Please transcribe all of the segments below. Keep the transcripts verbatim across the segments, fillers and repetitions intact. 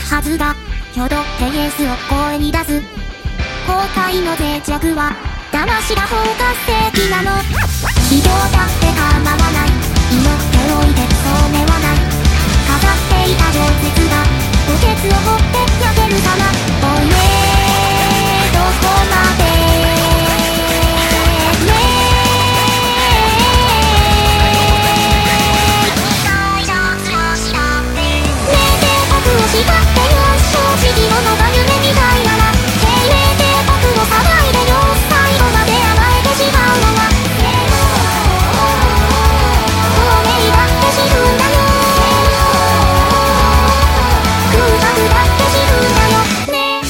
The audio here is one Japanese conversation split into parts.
はずだ。ひょどってイエスを声に出す。後悔の脆弱は騙しが方が正義なの。人だって構わない。祈っておいてそうねはない。飾っていた情熱が墓穴を掘って投げるさま。おいえどこまでねえ帝国を叱ってよ正直者が夢みたいなら精霊帝国を騒いでよ最後まで甘えてしまうのは亡命だって知るんだよ空白だって知るんだよね。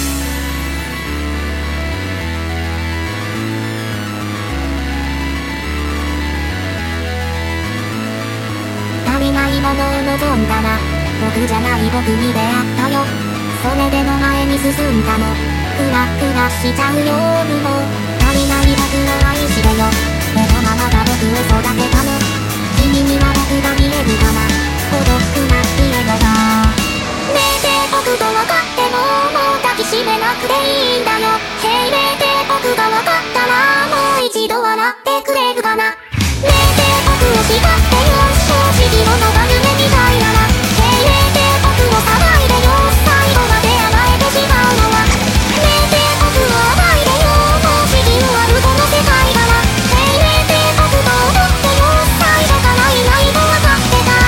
足りないものを望んだら僕じゃない僕に出会ったよ。それでも前に進んだの。クラクラしちゃうよ夜も足りない僕を愛してよ。でもママが僕を育てたの。君には僕が見えるかな。孤独な家のだねえ帝国と分かってももう抱きしめなくていいんだよ。精霊帝国が分かったらもう一度笑ってくれるかな。ねえ帝国を叱ってよ正直者が夢みたいなら精霊帝国を騒いでよ最後まで甘えてしまうのはねえ帝国を暴いでよもう死に終わるこの世界から精霊帝国と思ってよ最初からいないと分かってた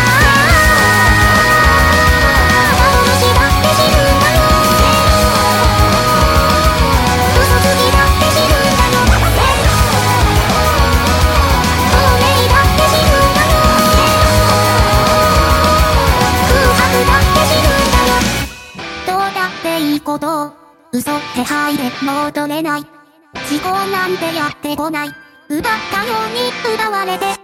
幻だって知るんだよ嘘つきだって知るんだよ亡命だって知るんだよ空白だって知るんだよ。どうだっていいことを嘘って吐いて戻れない。時効なんてやってこない。奪ったように奪われて